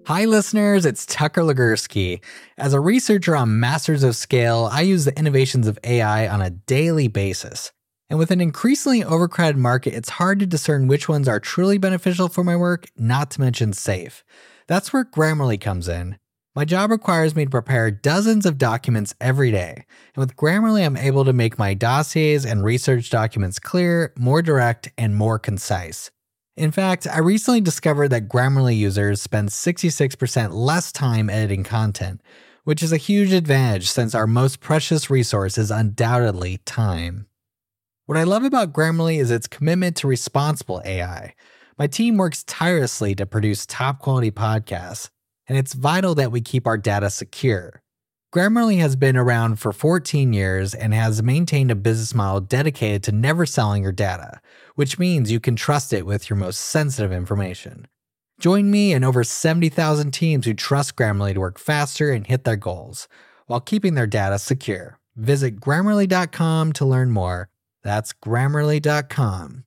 Hi listeners, it's Tucker Legursky. As a researcher on Masters of Scale, I use the innovations of AI on a daily basis. And with an increasingly overcrowded market, it's hard to discern which ones are truly beneficial for my work, not to mention safe. That's where Grammarly comes in. My job requires me to prepare dozens of documents every day. And with Grammarly, I'm able to make my dossiers and research documents clear, more direct, and more concise. In fact, I recently discovered that Grammarly users spend 66% less time editing content, which is a huge advantage since our most precious resource is undoubtedly time. What I love about Grammarly is its commitment to responsible AI. My team works tirelessly to produce top-quality podcasts, and it's vital that we keep our data secure. Grammarly has been around for 14 years and has maintained a business model dedicated to never selling your data, which means you can trust it with your most sensitive information. Join me and over 70,000 teams who trust Grammarly to work faster and hit their goals, while keeping their data secure. Visit Grammarly.com to learn more. That's Grammarly.com.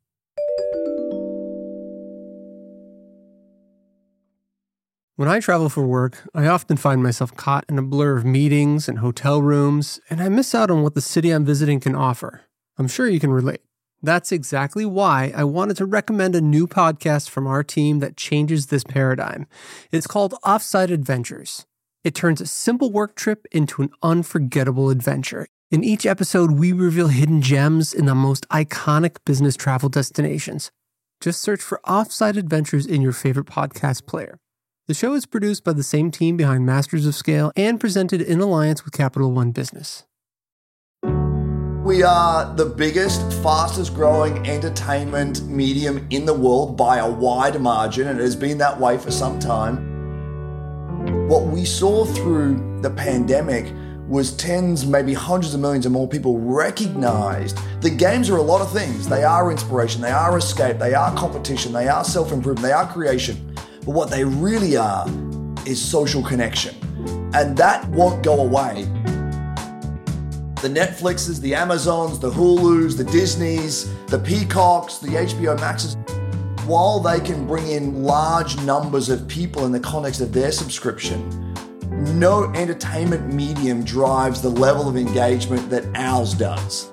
When I travel for work, I often find myself caught in a blur of meetings and hotel rooms, and I miss out on what the city I'm visiting can offer. I'm sure you can relate. That's exactly why I wanted to recommend a new podcast from our team that changes this paradigm. It's called Offsite Adventures. It turns a simple work trip into an unforgettable adventure. In each episode, we reveal hidden gems in the most iconic business travel destinations. Just search for Offsite Adventures in your favorite podcast player. The show is produced by the same team behind Masters of Scale and presented in alliance with Capital One Business. We are the biggest, fastest growing entertainment medium in the world by a wide margin, and it has been that way for some time. What we saw through the pandemic was tens, maybe hundreds of millions and more people recognized that games are a lot of things. They are inspiration, they are escape, they are competition, they are self-improvement, they are creation. But what they really are is social connection. And that won't go away. The Netflixes, the Amazons, the Hulus, the Disneys, the Peacocks, the HBO Maxes, while they can bring in large numbers of people in the context of their subscription, no entertainment medium drives the level of engagement that ours does.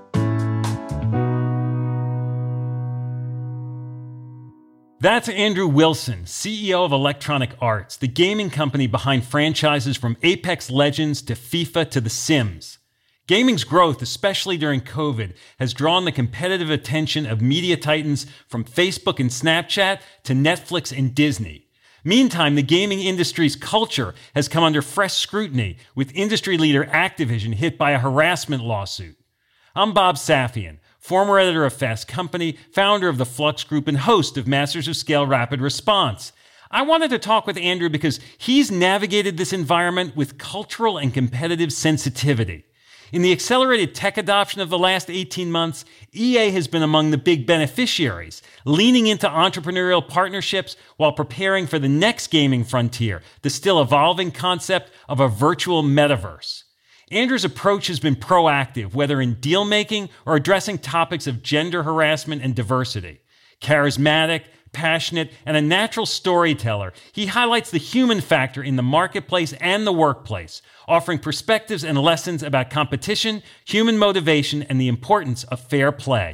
That's Andrew Wilson, CEO of Electronic Arts, the gaming company behind franchises from Apex Legends to FIFA to The Sims. Gaming's growth, especially during COVID, has drawn the competitive attention of media titans from Facebook and Snapchat to Netflix and Disney. Meantime, the gaming industry's culture has come under fresh scrutiny, with industry leader Activision hit by a harassment lawsuit. I'm Bob Safian, former editor of Fast Company, founder of the Flux Group, and host of Masters of Scale Rapid Response. I wanted to talk with Andrew because he's navigated this environment with cultural and competitive sensitivity. In the accelerated tech adoption of the last 18 months, EA has been among the big beneficiaries, leaning into entrepreneurial partnerships while preparing for the next gaming frontier, the still evolving concept of a virtual metaverse. Andrew's approach has been proactive, whether in deal-making or addressing topics of gender harassment and diversity. Charismatic, passionate, and a natural storyteller, he highlights the human factor in the marketplace and the workplace, offering perspectives and lessons about competition, human motivation, and the importance of fair play.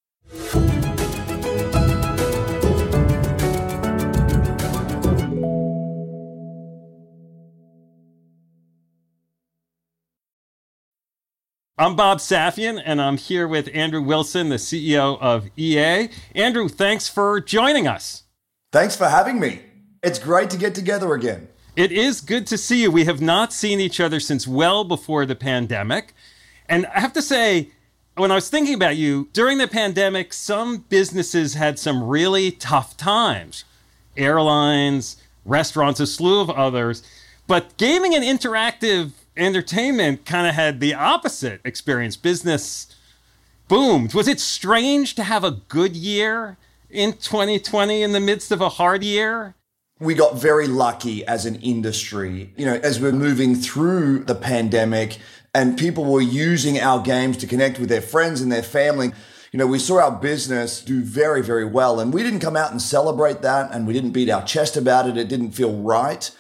I'm Bob Safian, and I'm here with Andrew Wilson, the CEO of EA. Andrew, thanks for joining us. Thanks for having me. It's great to get together again. It is good to see you. We have not seen each other since well before the pandemic. And I have to say, when I was thinking about you, during the pandemic, some businesses had some really tough times. Airlines, restaurants, a slew of others. But gaming and interactive entertainment kind of had the opposite experience. Business boomed. Was it strange to have a good year in 2020 in the midst of a hard year? We got very lucky as an industry, as we're moving through the pandemic and people were using our games to connect with their friends and their family. We saw our business do very, very well, and we didn't come out and celebrate that, and we didn't beat our chest about it. It didn't feel right.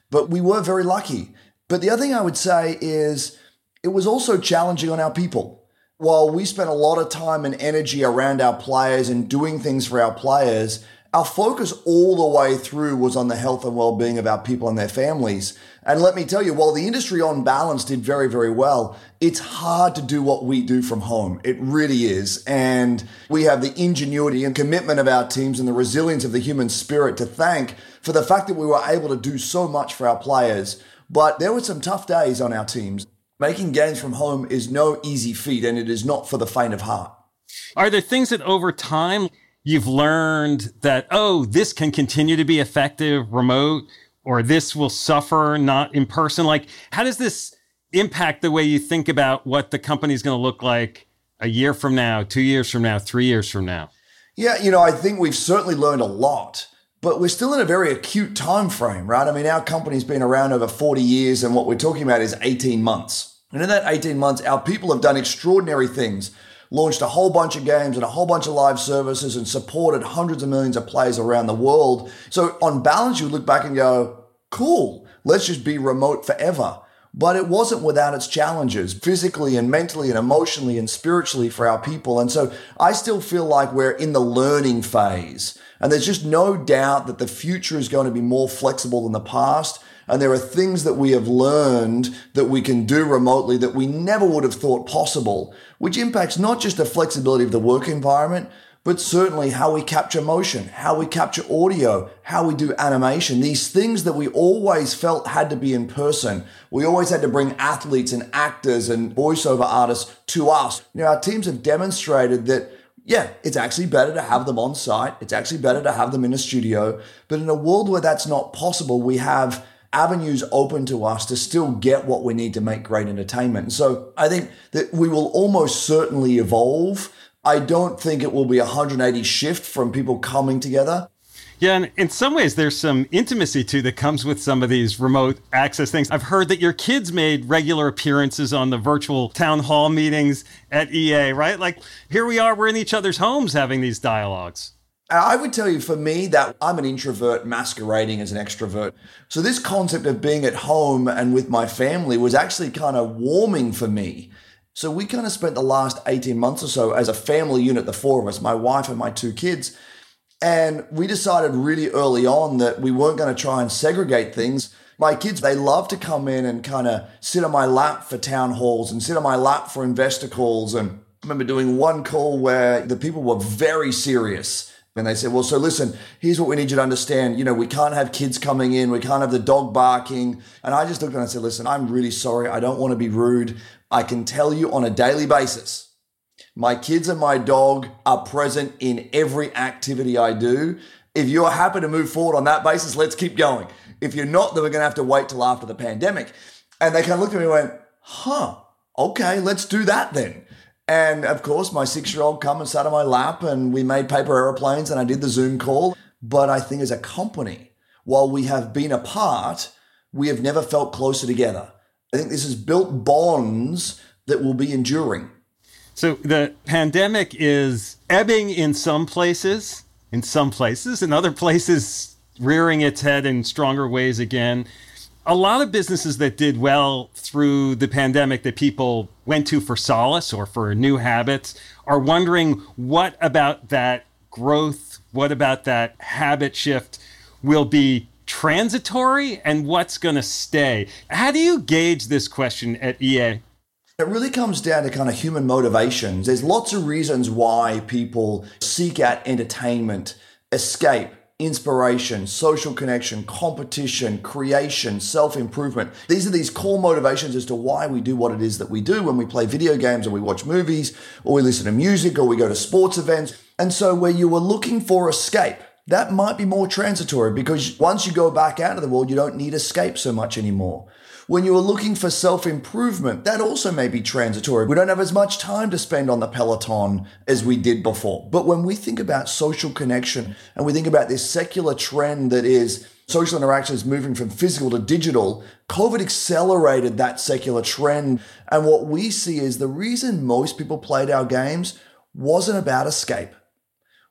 but we were very lucky. But the other thing I would say is it was also challenging on our people. While we spent a lot of time and energy around our players and doing things for our players, our focus all the way through was on the health and well-being of our people and their families. And let me tell you, while the industry on balance did very, very well, it's hard to do what we do from home. It really is. And we have the ingenuity and commitment of our teams and the resilience of the human spirit to thank for the fact that we were able to do so much for our players. But there were some tough days on our teams. Making games from home is no easy feat, and it is not for the faint of heart. Are there things that over time you've learned that, oh, this can continue to be effective remote, or this will suffer not in person? Like, how does this impact the way you think about what the company is going to look like a year from now, 2 years from now, 3 years from now? Yeah, I think we've certainly learned a lot, but we're still in a very acute time frame, right? I mean, our company's been around over 40 years, and what we're talking about is 18 months. And in that 18 months, our people have done extraordinary things, launched a whole bunch of games and a whole bunch of live services and supported hundreds of millions of players around the world. So on balance, you look back and go, cool, let's just be remote forever. But it wasn't without its challenges, physically and mentally and emotionally and spiritually for our people. And so I still feel like we're in the learning phase. And there's just no doubt that the future is going to be more flexible than the past. And there are things that we have learned that we can do remotely that we never would have thought possible, which impacts not just the flexibility of the work environment, but certainly how we capture motion, how we capture audio, how we do animation, these things that we always felt had to be in person. We always had to bring athletes and actors and voiceover artists to us. Our teams have demonstrated that, yeah, it's actually better to have them on site. It's actually better to have them in a studio. But in a world where that's not possible, we have avenues open to us to still get what we need to make great entertainment. And so I think that we will almost certainly evolve. I don't think it will be a 180 shift from people coming together. Yeah, and in some ways, there's some intimacy, too, that comes with some of these remote access things. I've heard that your kids made regular appearances on the virtual town hall meetings at EA, right? Like, here we are, we're in each other's homes having these dialogues. I would tell you, for me, that I'm an introvert masquerading as an extrovert. So this concept of being at home and with my family was actually kind of warming for me. So we kind of spent the last 18 months or so as a family unit, the four of us, my wife and my two kids. And we decided really early on that we weren't going to try and segregate things. My kids, they love to come in and kind of sit on my lap for town halls and sit on my lap for investor calls. And I remember doing one call where the people were very serious. And they said, well, so listen, here's what we need you to understand. We can't have kids coming in. We can't have the dog barking. And I just looked and I said, listen, I'm really sorry. I don't want to be rude. I can tell you on a daily basis, my kids and my dog are present in every activity I do. If you're happy to move forward on that basis, let's keep going. If you're not, then we're going to have to wait till after the pandemic. And they kind of looked at me and went, okay, let's do that then. And of course, my 6-year-old come and sat on my lap and we made paper airplanes and I did the Zoom call. But I think as a company, while we have been apart, we have never felt closer together. I think this has built bonds that will be enduring. So the pandemic is ebbing in some places, in other places rearing its head in stronger ways again. A lot of businesses that did well through the pandemic that people went to for solace or for new habits are wondering what about that growth, what about that habit shift will be transitory and what's going to stay? How do you gauge this question at EA? It really comes down to kind of human motivations. There's lots of reasons why people seek out entertainment, escape, inspiration, social connection, competition, creation, self-improvement. These are these core motivations as to why we do what it is that we do when we play video games or we watch movies or we listen to music or we go to sports events. And so where you were looking for escape, that might be more transitory because once you go back out of the world, you don't need escape so much anymore. When you were looking for self-improvement, that also may be transitory. We don't have as much time to spend on the Peloton as we did before. But when we think about social connection and we think about this secular trend that is social interactions moving from physical to digital, COVID accelerated that secular trend. And what we see is the reason most people played our games wasn't about escape.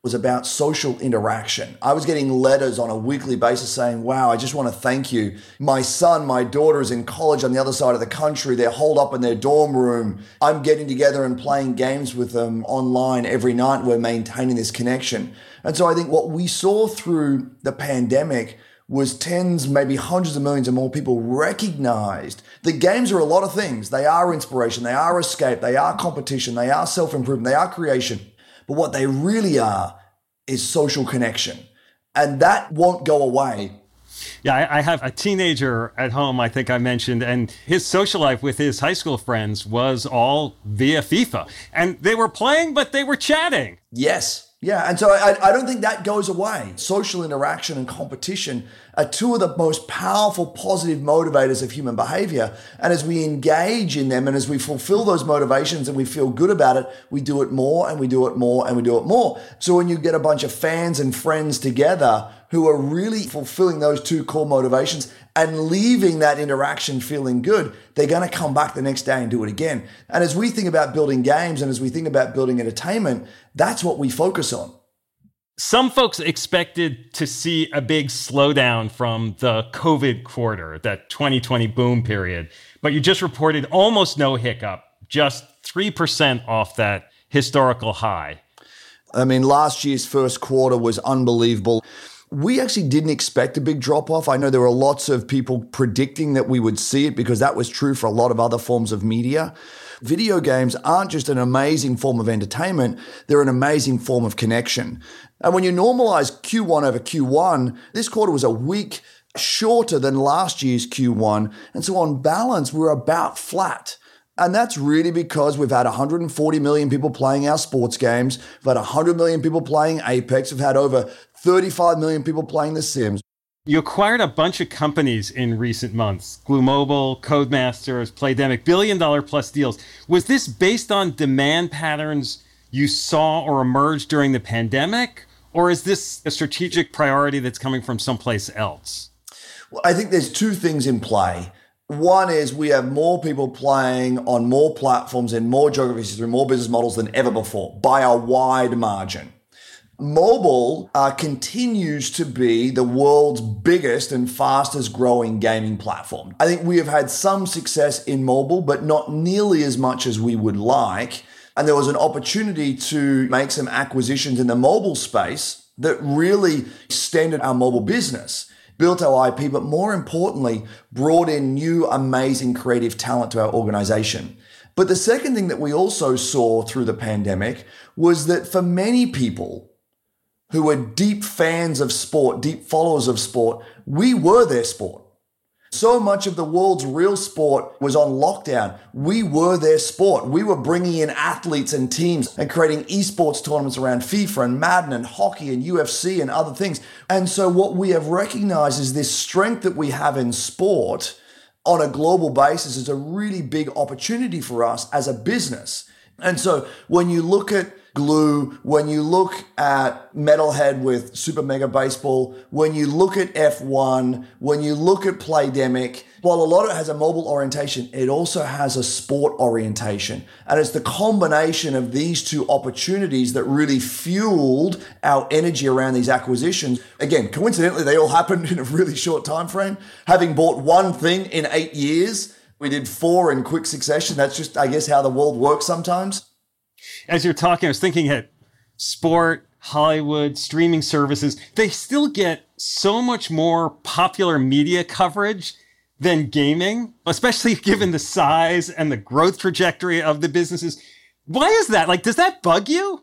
was about social interaction. I was getting letters on a weekly basis saying, wow, I just want to thank you. My son, my daughter is in college on the other side of the country. They're holed up in their dorm room. I'm getting together and playing games with them online every night. We're maintaining this connection. And so I think what we saw through the pandemic was tens, maybe hundreds of millions of more people recognized that games are a lot of things. They are inspiration, they are escape, they are competition, they are self-improvement, they are creation. But what they really are is social connection. And that won't go away. Yeah, I have a teenager at home, I think I mentioned, and his social life with his high school friends was all via FIFA. And they were playing, but they were chatting. Yes. Yeah, and so I don't think that goes away. Social interaction and competition are two of the most powerful positive motivators of human behavior. And as we engage in them and as we fulfill those motivations and we feel good about it, we do it more and we do it more and we do it more. So when you get a bunch of fans and friends together who are really fulfilling those two core motivations and leaving that interaction feeling good, they're going to come back the next day and do it again. And as we think about building games and as we think about building entertainment, that's what we focus on. Some folks expected to see a big slowdown from the COVID quarter, that 2020 boom period, but you just reported almost no hiccup, just 3% off that historical high. I mean, last year's first quarter was unbelievable. We actually didn't expect a big drop-off. I know there were lots of people predicting that we would see it because that was true for a lot of other forms of media. Video games aren't just an amazing form of entertainment, they're an amazing form of connection. And when you normalize Q1 over Q1, this quarter was a week shorter than last year's Q1. And so on balance, we're about flat. And that's really because we've had 140 million people playing our sports games. We've had 100 million people playing Apex. We've had over 35 million people playing The Sims. You acquired a bunch of companies in recent months, Glu Mobile, Codemasters, Playdemic, billion-dollar-plus deals. Was this based on demand patterns you saw or emerged during the pandemic? Or is this a strategic priority that's coming from someplace else? Well, I think there's two things in play. One is we have more people playing on more platforms in more geographies through more business models than ever before by a wide margin. Mobile continues to be the world's biggest and fastest growing gaming platform. I think we have had some success in mobile, but not nearly as much as we would like. And there was an opportunity to make some acquisitions in the mobile space that really extended our mobile business, built our IP, but more importantly, brought in new, amazing creative talent to our organization. But the second thing that we also saw through the pandemic was that for many people who were deep fans of sport, deep followers of sport, we were their sport. So much of the world's real sport was on lockdown. We were their sport. We were bringing in athletes and teams and creating esports tournaments around FIFA and Madden and hockey and UFC and other things. And so what we have recognized is this strength that we have in sport on a global basis is a really big opportunity for us as a business. And so when you look at Glu, when you look at Metalhead with Super Mega Baseball, when you look at F1, when you look at Playdemic, while a lot of it has a mobile orientation, it also has a sport orientation. And it's the combination of these two opportunities that really fueled our energy around these acquisitions. Again, coincidentally, they all happened in a really short time frame. Having bought one thing in 8 years, we did 4 in quick succession. That's just, I guess, how the world works sometimes. As you're talking, I was thinking at sport, Hollywood, streaming services, they still get so much more popular media coverage than gaming, especially given the size and the growth trajectory of the businesses. Why is that? Like, does that bug you?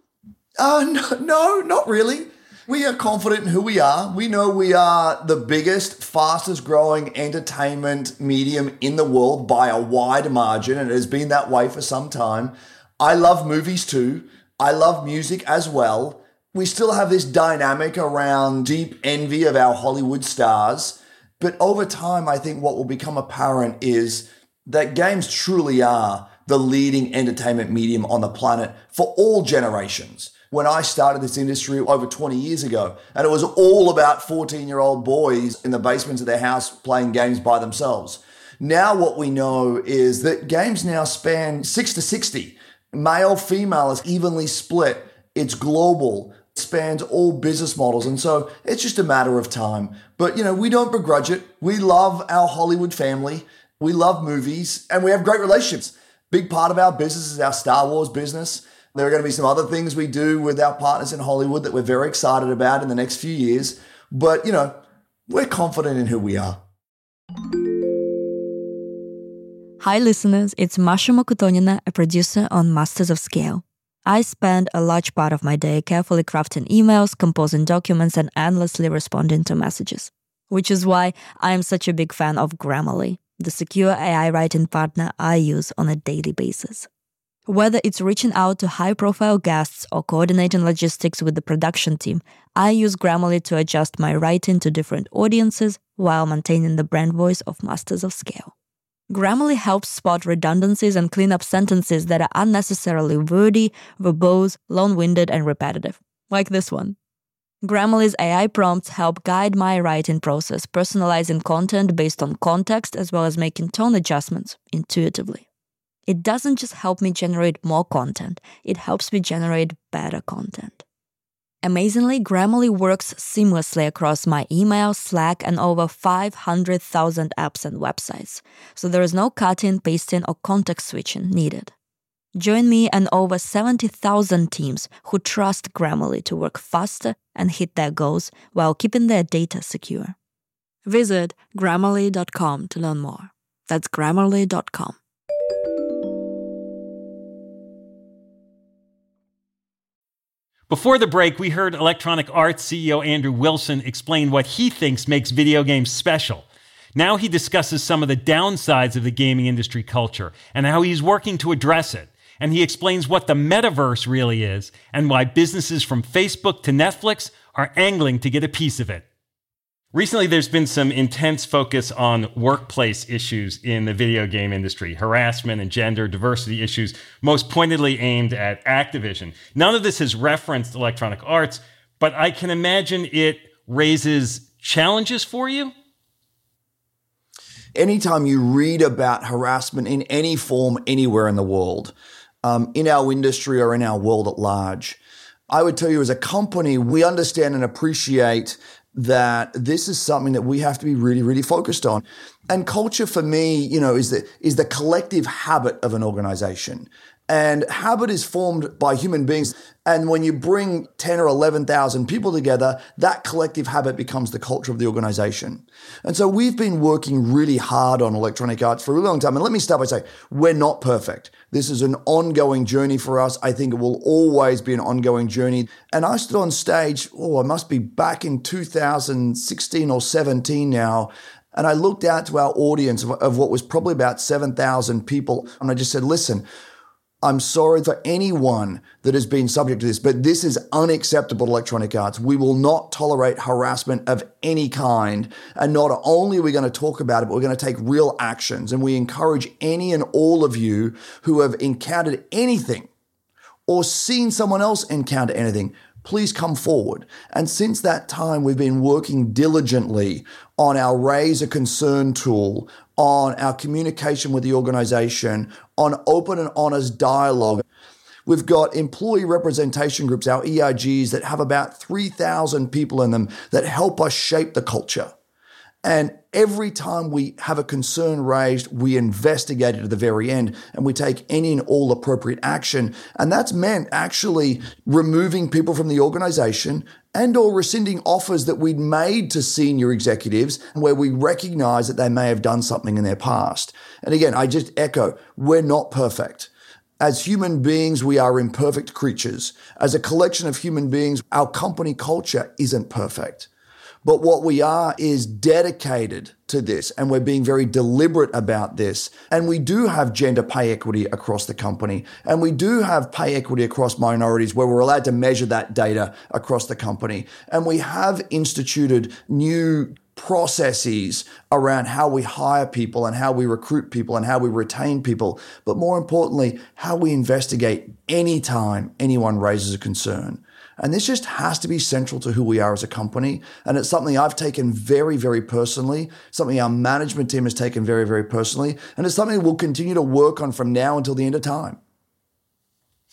No, not really. We are confident in who we are. We know we are the biggest, fastest growing entertainment medium in the world by a wide margin, and it has been that way for some time. I love movies too. I love music as well. We still have this dynamic around deep envy of our Hollywood stars. But over time, I think what will become apparent is that games truly are the leading entertainment medium on the planet for all generations. When I started this industry over 20 years ago, and it was all about 14-year-old boys in the basements of their house playing games by themselves. Now what we know is that games now span 6 to 60. Male, female is evenly split. It's global. spans all business models. And so it's just a matter of time. But, we don't begrudge it. We love our Hollywood family. We love movies and we have great relationships. Big part of our business is our Star Wars business. There are going to be some other things we do with our partners in Hollywood that we're very excited about in the next few years. But, we're confident in who we are. Hi, listeners. It's Masha Mokotonina, a producer on Masters of Scale. I spend a large part of my day carefully crafting emails, composing documents, and endlessly responding to messages. Which is why I am such a big fan of Grammarly, the secure AI writing partner I use on a daily basis. Whether it's reaching out to high-profile guests or coordinating logistics with the production team, I use Grammarly to adjust my writing to different audiences while maintaining the brand voice of Masters of Scale. Grammarly helps spot redundancies and clean up sentences that are unnecessarily wordy, verbose, long-winded, and repetitive, like this one. Grammarly's AI prompts help guide my writing process, personalizing content based on context as well as making tone adjustments intuitively. It doesn't just help me generate more content, it helps me generate better content. Amazingly, Grammarly works seamlessly across my email, Slack, and over 500,000 apps and websites, so there is no cutting, pasting, or context switching needed. Join me and over 70,000 teams who trust Grammarly to work faster and hit their goals while keeping their data secure. Visit Grammarly.com to learn more. That's Grammarly.com. Before the break, we heard Electronic Arts CEO Andrew Wilson explain what he thinks makes video games special. Now he discusses some of the downsides of the gaming industry culture and how he's working to address it. And he explains what the metaverse really is and why businesses from Facebook to Netflix are angling to get a piece of it. Recently, there's been some intense focus on workplace issues in the video game industry, harassment and gender diversity issues, most pointedly aimed at Activision. None of this has referenced Electronic Arts, but I can imagine it raises challenges for you. Anytime you read about harassment in any form anywhere in the world, in our industry or in our world at large, I would tell you as a company, we understand and appreciate that this is something that we have to be really, really focused on. And culture for me, is the collective habit of an organization. And habit is formed by human beings. And when you bring 10 or 11,000 people together, that collective habit becomes the culture of the organization. And so we've been working really hard on Electronic Arts for a really long time. And let me start by saying, we're not perfect. This is an ongoing journey for us. I think it will always be an ongoing journey. And I stood on stage, I must be back in 2016 or 17 now. And I looked out to our audience of what was probably about 7,000 people. And I just said, listen, I'm sorry for anyone that has been subject to this, but this is unacceptable, Electronic Arts. We will not tolerate harassment of any kind. And not only are we going to talk about it, but we're going to take real actions. And we encourage any and all of you who have encountered anything or seen someone else encounter anything, please come forward. And since that time, we've been working diligently on our Raise a Concern tool, on our communication with the organization, on open and honest dialogue. We've got employee representation groups, our EIGs, that have about 3,000 people in them that help us shape the culture. And every time we have a concern raised, we investigate it to the very end and we take any and all appropriate action. And that's meant actually removing people from the organization and or rescinding offers that we'd made to senior executives where we recognize that they may have done something in their past. And again, I just echo, we're not perfect. As human beings, we are imperfect creatures. As a collection of human beings, our company culture isn't perfect. But what we are is dedicated to this, and we're being very deliberate about this. And we do have gender pay equity across the company, and we do have pay equity across minorities where we're allowed to measure that data across the company. And we have instituted new processes around how we hire people and how we recruit people and how we retain people. But more importantly, how we investigate anytime anyone raises a concern. And this just has to be central to who we are as a company. And it's something I've taken very, very personally, something our management team has taken very, very personally. And it's something we'll continue to work on from now until the end of time.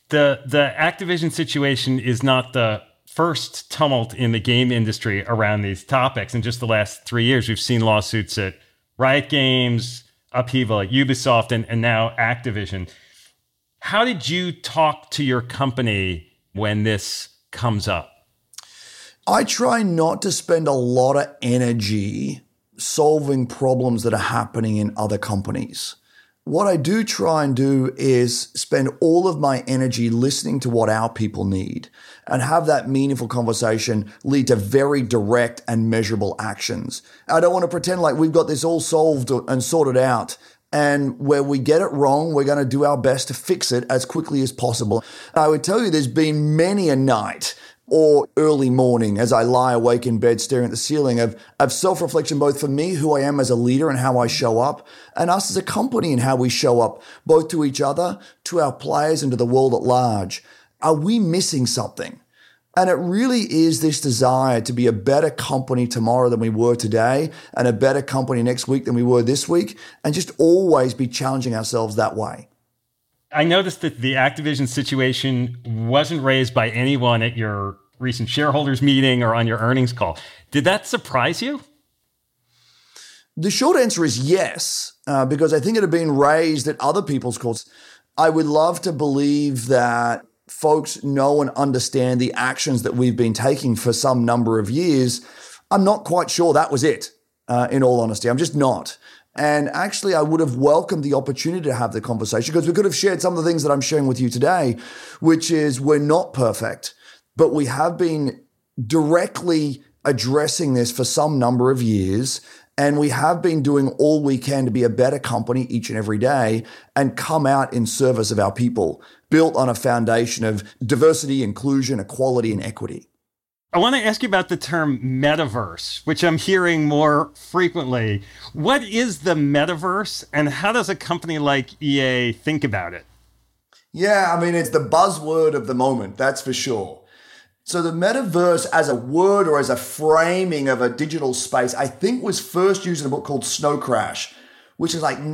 The Activision situation is not the first tumult in the game industry around these topics. In just the last 3 years, we've seen lawsuits at Riot Games, upheaval at Ubisoft, and now Activision. How did you talk to your company when this comes up? I try not to spend a lot of energy solving problems that are happening in other companies. What I do try and do is spend all of my energy listening to what our people need and have that meaningful conversation lead to very direct and measurable actions. I don't want to pretend like we've got this all solved and sorted out. And where we get it wrong, we're going to do our best to fix it as quickly as possible. I would tell you there's been many a night or early morning as I lie awake in bed staring at the ceiling of self-reflection, both for me, who I am as a leader and how I show up, and us as a company and how we show up, both to each other, to our players, and to the world at large. Are we missing something? And it really is this desire to be a better company tomorrow than we were today, and a better company next week than we were this week, and just always be challenging ourselves that way. I noticed that the Activision situation wasn't raised by anyone at your recent shareholders meeting or on your earnings call. Did that surprise you? The short answer is yes, because I think it had been raised at other people's calls. I would love to believe that folks know and understand the actions that we've been taking for some number of years. I'm not quite sure that was it, in all honesty. I'm just not. And actually, I would have welcomed the opportunity to have the conversation because we could have shared some of the things that I'm sharing with you today, which is we're not perfect, but we have been directly addressing this for some number of years. And we have been doing all we can to be a better company each and every day and come out in service of our people, built on a foundation of diversity, inclusion, equality, and equity. I want to ask you about the term metaverse, which I'm hearing more frequently. What is the metaverse, and how does a company like EA think about it? Yeah, I mean, it's the buzzword of the moment, that's for sure. So the metaverse as a word or as a framing of a digital space, I think was first used in a book called Snow Crash, which is like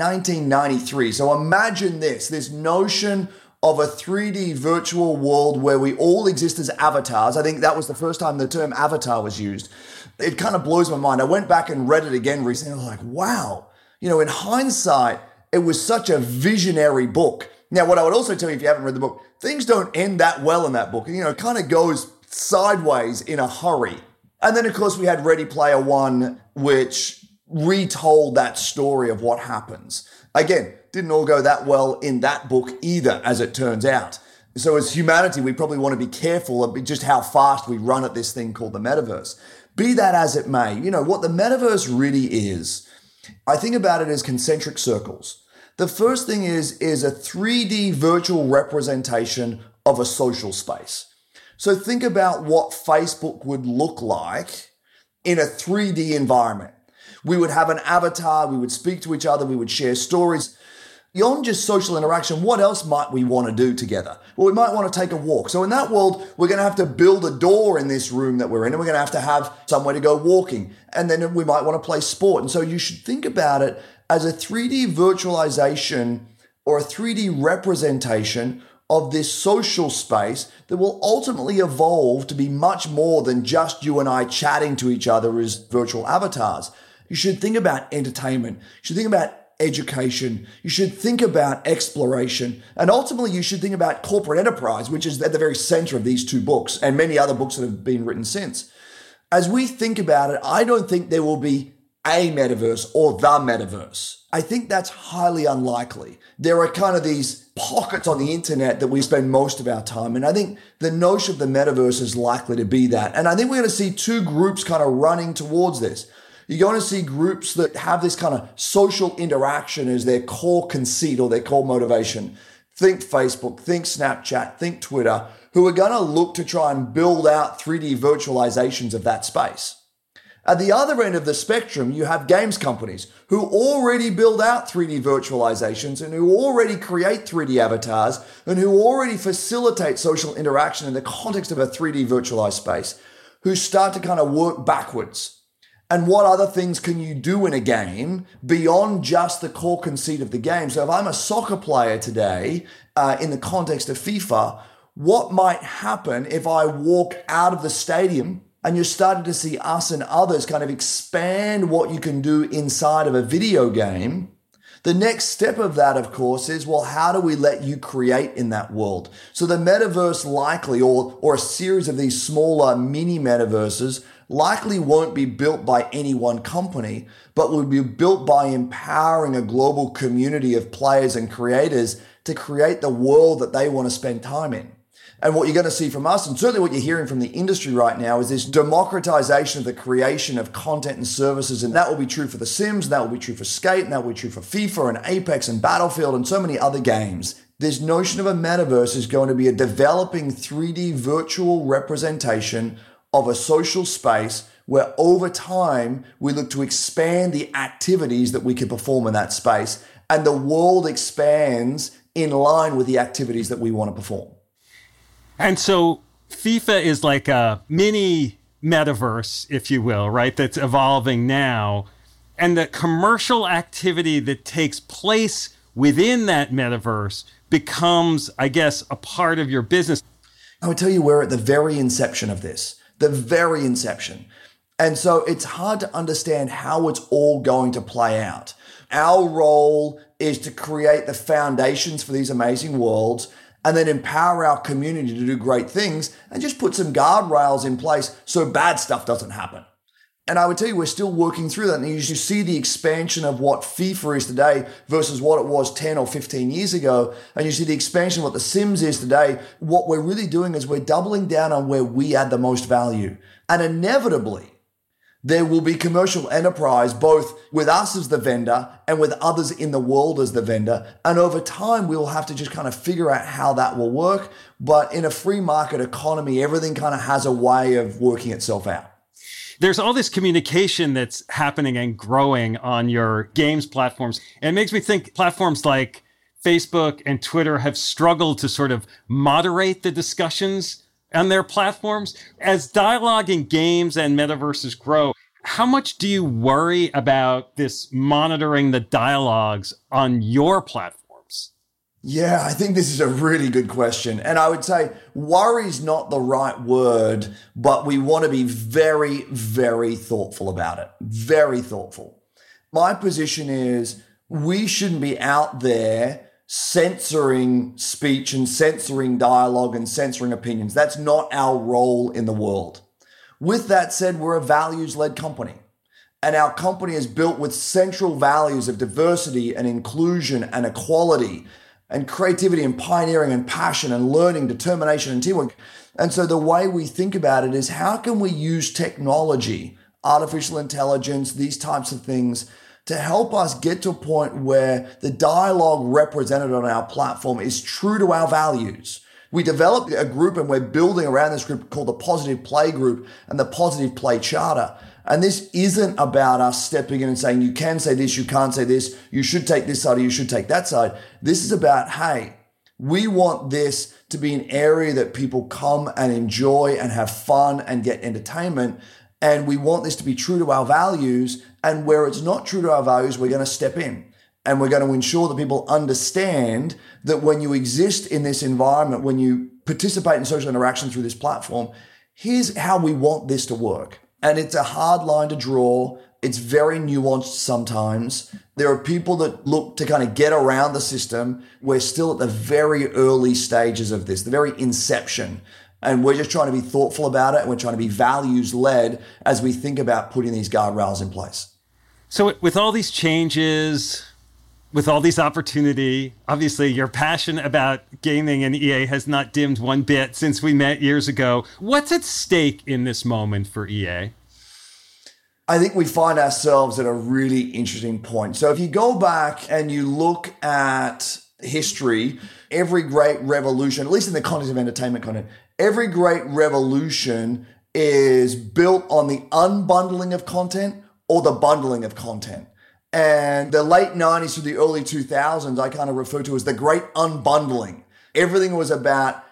1993. So imagine this notion of a 3D virtual world where we all exist as avatars. I think that was the first time the term avatar was used. It kind of blows my mind. I went back and read it again recently. I was like, wow. In hindsight, it was such a visionary book. Now, what I would also tell you if you haven't read the book, things don't end that well in that book. It kind of goes sideways in a hurry. And then, of course, we had Ready Player One, which retold that story of what happens. Again, didn't all go that well in that book either, as it turns out. So as humanity, we probably want to be careful of just how fast we run at this thing called the metaverse. Be that as it may, what the metaverse really is, I think about it as concentric circles. The first thing is a 3D virtual representation of a social space. So think about what Facebook would look like in a 3D environment. We would have an avatar, we would speak to each other, we would share stories. Beyond just social interaction, what else might we want to do together? Well, we might want to take a walk. So in that world, we're going to have to build a door in this room that we're in, and we're going to have somewhere to go walking. And then we might want to play sport. And so you should think about it as a 3D virtualization or a 3D representation of this social space that will ultimately evolve to be much more than just you and I chatting to each other as virtual avatars. You should think about entertainment. You should think about education. You should think about exploration. And ultimately, you should think about corporate enterprise, which is at the very center of these two books and many other books that have been written since. As we think about it, I don't think there will be a metaverse or the metaverse. I think that's highly unlikely. There are kind of these pockets on the internet that we spend most of our time in. I think the notion of the metaverse is likely to be that. And I think we're going to see two groups kind of running towards this. You're going to see groups that have this kind of social interaction as their core conceit or their core motivation. Think Facebook, think Snapchat, think Twitter, who are going to look to try and build out 3D virtualizations of that space. At the other end of the spectrum, you have games companies who already build out 3D virtualizations and who already create 3D avatars and who already facilitate social interaction in the context of a 3D virtualized space, who start to kind of work backwards. And what other things can you do in a game beyond just the core conceit of the game? So if I'm a soccer player today, in the context of FIFA, what might happen if I walk out of the stadium and you're starting to see us and others kind of expand what you can do inside of a video game? The next step of that, of course, is, well, how do we let you create in that world? So the metaverse likely, or a series of these smaller mini metaverses, likely won't be built by any one company, but will be built by empowering a global community of players and creators to create the world that they want to spend time in. And what you're going to see from us, and certainly what you're hearing from the industry right now, is this democratization of the creation of content and services. And that will be true for The Sims, and that will be true for Skate, and that will be true for FIFA and Apex and Battlefield and so many other games. This notion of a metaverse is going to be a developing 3D virtual representation of a social space where over time we look to expand the activities that we can perform in that space, and the world expands in line with the activities that we want to perform. And so FIFA is like a mini metaverse, if you will, right? That's evolving now. And the commercial activity that takes place within that metaverse becomes, I guess, a part of your business. I would tell you we're at the very inception of this, the very inception. And so it's hard to understand how it's all going to play out. Our role is to create the foundations for these amazing worlds and then empower our community to do great things and just put some guardrails in place so bad stuff doesn't happen. And I would tell you, we're still working through that. And you see the expansion of what FIFA is today versus what it was 10 or 15 years ago. And you see the expansion of what The Sims is today. What we're really doing is we're doubling down on where we add the most value. And inevitably, there will be commercial enterprise, both with us as the vendor and with others in the world as the vendor. And over time, we'll have to just kind of figure out how that will work. But in a free market economy, everything kind of has a way of working itself out. There's all this communication that's happening and growing on your games platforms. And it makes me think platforms like Facebook and Twitter have struggled to sort of moderate the discussions on their platforms. As dialogue in games and metaverses grow, how much do you worry about this monitoring the dialogues on your platforms? Yeah, I think this is a really good question. And I would say worry is not the right word, but we want to be very, very thoughtful about it. Very thoughtful. My position is we shouldn't be out there censoring speech and censoring dialogue and censoring opinions. That's not our role in the world. With that said, we're a values-led company. And our company is built with central values of diversity and inclusion and equality and creativity and pioneering and passion and learning, determination and teamwork. And so the way we think about it is, how can we use technology, artificial intelligence, these types of things, to help us get to a point where the dialogue represented on our platform is true to our values. We developed a group and we're building around this group called the Positive Play Group and the Positive Play Charter. And this isn't about us stepping in and saying, you can say this, you can't say this, you should take this side or you should take that side. This is about, hey, we want this to be an area that people come and enjoy and have fun and get entertainment. And we want this to be true to our values. And where it's not true to our values, we're going to step in. And we're going to ensure that people understand that when you exist in this environment, when you participate in social interaction through this platform, here's how we want this to work. And it's a hard line to draw. It's very nuanced sometimes. There are people that look to kind of get around the system. We're still at the very early stages of this, the very inception. And we're just trying to be thoughtful about it. And we're trying to be values-led as we think about putting these guardrails in place. So with all these changes, with all these opportunity, obviously your passion about gaming and EA has not dimmed one bit since we met years ago. What's at stake in this moment for EA? I think we find ourselves at a really interesting point. So if you go back and you look at history, every great revolution, at least in the context of entertainment content, every great revolution is built on the unbundling of content or the bundling of content. And the late 90s to the early 2000s, I kind of refer to as the great unbundling. Everything was about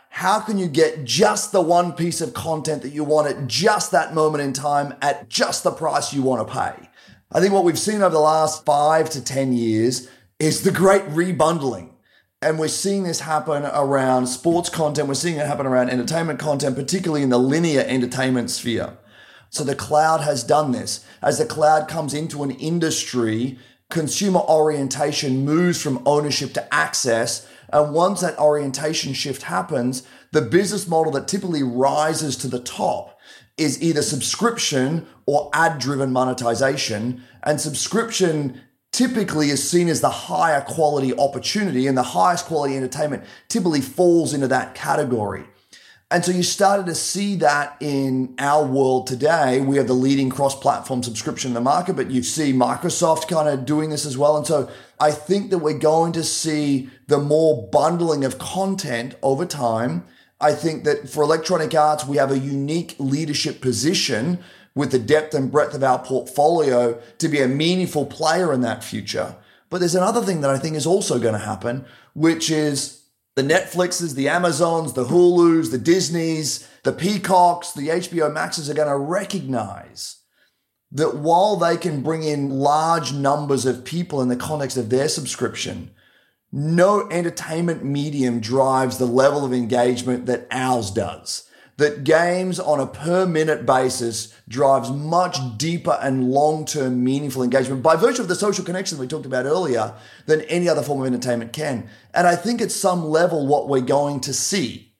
how can you get just the one piece of content that you want at just that moment in time at just the price you want to pay? I think what we've seen over the last 5 to 10 years is the great rebundling. And we're seeing this happen around sports content. We're seeing it happen around entertainment content, particularly in the linear entertainment sphere. So the cloud has done this. As the cloud comes into an industry, consumer orientation moves from ownership to access. And once that orientation shift happens, the business model that typically rises to the top is either subscription or ad-driven monetization. And subscription typically is seen as the higher quality opportunity, and the highest quality entertainment typically falls into that category. And so you started to see that in our world today. We have the leading cross-platform subscription in the market, but you see Microsoft kind of doing this as well. And so I think that we're going to see the more bundling of content over time. I think that for Electronic Arts, we have a unique leadership position with the depth and breadth of our portfolio to be a meaningful player in that future. But there's another thing that I think is also going to happen, which is the Netflixes, the Amazons, the Hulus, the Disneys, the Peacocks, the HBO Maxes are going to recognize that while they can bring in large numbers of people in the context of their subscription, no entertainment medium drives the level of engagement that ours does. That games on a per minute basis drives much deeper and long-term meaningful engagement by virtue of the social connection we talked about earlier than any other form of entertainment can. And I think at some level what we're going to see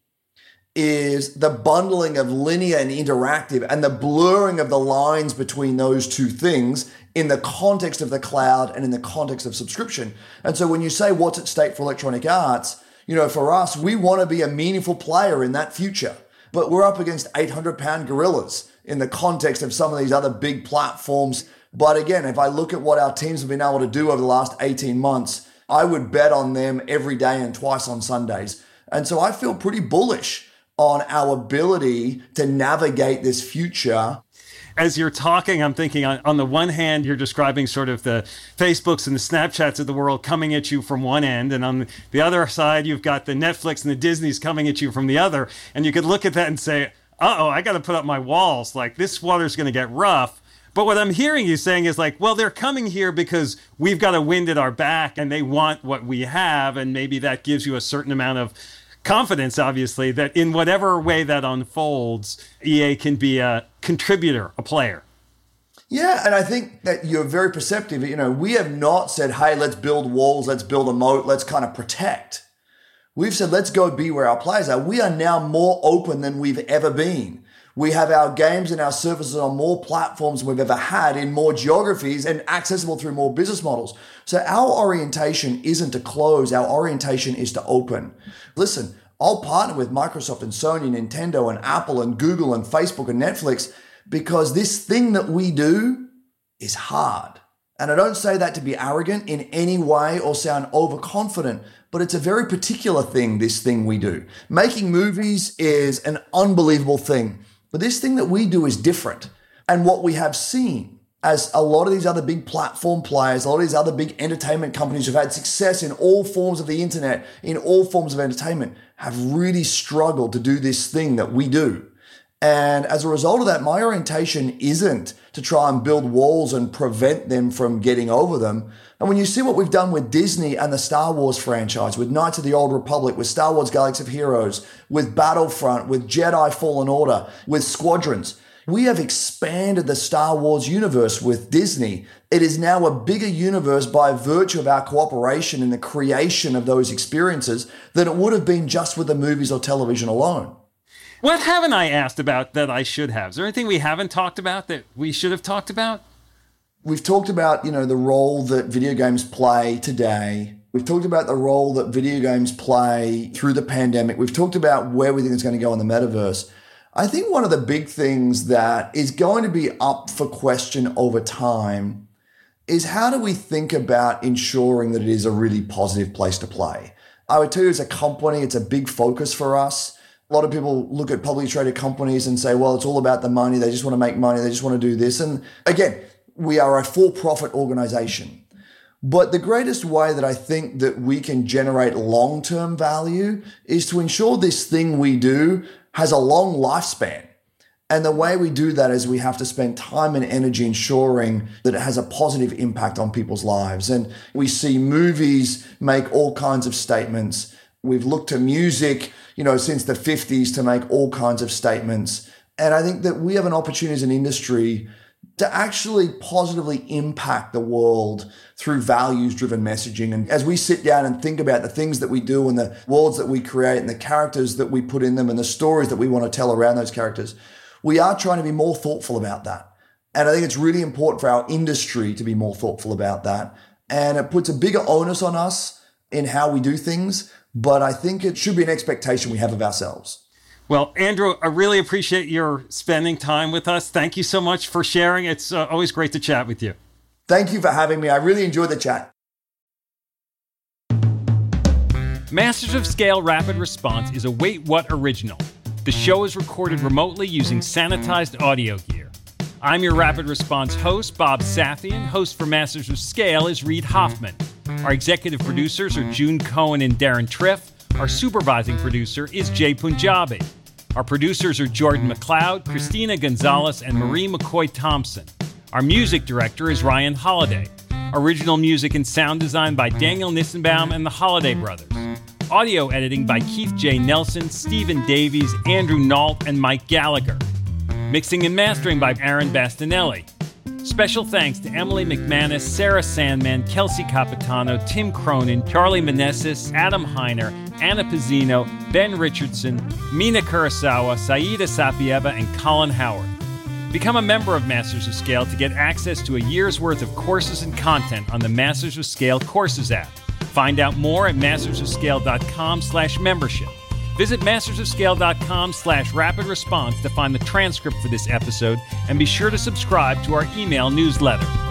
is the bundling of linear and interactive and the blurring of the lines between those two things in the context of the cloud and in the context of subscription. And so when you say what's at stake for Electronic Arts, for us, we want to be a meaningful player in that future. But we're up against 800-pound gorillas in the context of some of these other big platforms. But again, if I look at what our teams have been able to do over the last 18 months, I would bet on them every day and twice on Sundays. And so I feel pretty bullish on our ability to navigate this future. As you're talking, I'm thinking on the one hand, you're describing sort of the Facebooks and the Snapchats of the world coming at you from one end. And on the other side, you've got the Netflix and the Disneys coming at you from the other. And you could look at that and say, I got to put up my walls. Like, this water's going to get rough. But what I'm hearing you saying is like, well, they're coming here because we've got a wind at our back and they want what we have. And maybe that gives you a certain amount of confidence, obviously, that in whatever way that unfolds, EA can be a contributor, a player. Yeah, and I think that you're very perceptive. We have not said, hey, let's build walls, let's build a moat, let's kind of protect. We've said, let's go be where our players are. We are now more open than we've ever been. We have our games and our services on more platforms than we've ever had in more geographies and accessible through more business models. So our orientation isn't to close. Our orientation is to open. Listen, I'll partner with Microsoft and Sony, Nintendo and Apple and Google and Facebook and Netflix because this thing that we do is hard. And I don't say that to be arrogant in any way or sound overconfident, but it's a very particular thing, this thing we do. Making movies is an unbelievable thing. But this thing that we do is different. And what we have seen as a lot of these other big platform players, a lot of these other big entertainment companies who've had success in all forms of the internet, in all forms of entertainment, have really struggled to do this thing that we do. And as a result of that, my orientation isn't to try and build walls and prevent them from getting over them. And when you see what we've done with Disney and the Star Wars franchise, with Knights of the Old Republic, with Star Wars Galaxy of Heroes, with Battlefront, with Jedi Fallen Order, with Squadrons, we have expanded the Star Wars universe with Disney. It is now a bigger universe by virtue of our cooperation in the creation of those experiences than it would have been just with the movies or television alone. What haven't I asked about that I should have? Is there anything we haven't talked about that we should have talked about? We've talked about, the role that video games play today. We've talked about the role that video games play through the pandemic. We've talked about where we think it's going to go in the metaverse. I think one of the big things that is going to be up for question over time is how do we think about ensuring that it is a really positive place to play? I would tell you as a company, it's a big focus for us. A lot of people look at publicly traded companies and say, well, it's all about the money. They just want to make money. They just want to do this. And again, we are a for-profit organization. But the greatest way that I think that we can generate long-term value is to ensure this thing we do has a long lifespan. And the way we do that is we have to spend time and energy ensuring that it has a positive impact on people's lives. And we see movies make all kinds of statements. We've looked to music, since the 50s to make all kinds of statements. And I think that we have an opportunity as an industry to actually positively impact the world through values-driven messaging. And as we sit down and think about the things that we do and the worlds that we create and the characters that we put in them and the stories that we want to tell around those characters, we are trying to be more thoughtful about that. And I think it's really important for our industry to be more thoughtful about that. And it puts a bigger onus on us in how we do things, but I think it should be an expectation we have of ourselves. Well, Andrew, I really appreciate your spending time with us. Thank you so much for sharing. It's always great to chat with you. Thank you for having me. I really enjoyed the chat. Masters of Scale Rapid Response is a Wait What original. The show is recorded remotely using sanitized audio gear. I'm your Rapid Response host, Bob Safian. Host for Masters of Scale is Reid Hoffman. Our executive producers are June Cohen and Darren Triff. Our supervising producer is Jay Punjabi. Our producers are Jordan McLeod, Christina Gonzalez, and Marie McCoy-Thompson. Our music director is Ryan Holiday. Original music and sound design by Daniel Nissenbaum and the Holiday Brothers. Audio editing by Keith J. Nelson, Stephen Davies, Andrew Nault, and Mike Gallagher. Mixing and mastering by Aaron Bastinelli. Special thanks to Emily McManus, Sarah Sandman, Kelsey Capitano, Tim Cronin, Charlie Meneses, Adam Heiner, Anna Pizzino, Ben Richardson, Mina Kurosawa, Saida Sapieva, and Colin Howard. Become a member of Masters of Scale to get access to a year's worth of courses and content on the Masters of Scale Courses app. Find out more at mastersofscale.com/membership. Visit mastersofscale.com/rapid response to find the transcript for this episode, and be sure to subscribe to our email newsletter.